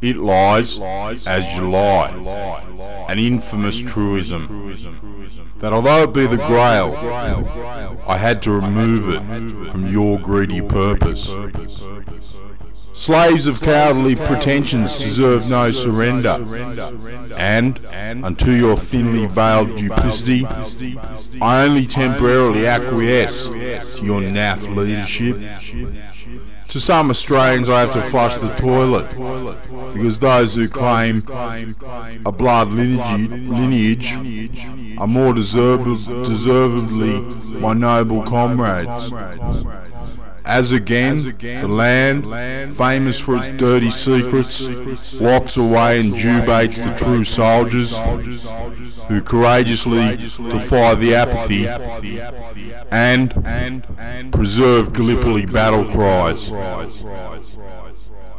It lies as you lie, an infamous truism, that although it be the Grail, I had to remove it from your greedy purpose. Slaves of cowardly pretensions deserve no surrender, and, unto your thinly veiled duplicity, I only temporarily acquiesce to your naff leadership. To some Australians I have to flush the toilet, because those who claim a blood lineage are more deservedly my noble comrades. As again, the land, famous for its dirty secrets, locks away and jubates the true soldiers who courageously defy the apathy and preserve Gallipoli battle cries.